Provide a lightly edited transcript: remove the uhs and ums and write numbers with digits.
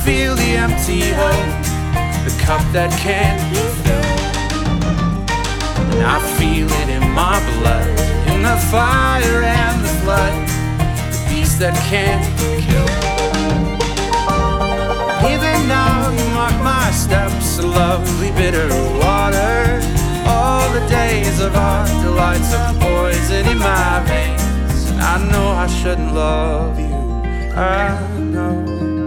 feel the empty hole, the cup that can't be filled. And I feel it in my blood, in the fire and the flood, the beast that can't kill. Even now you mark my steps, a lovely bitter water. All the days of our delights are poison in my veins. And I know I shouldn't love you, I know.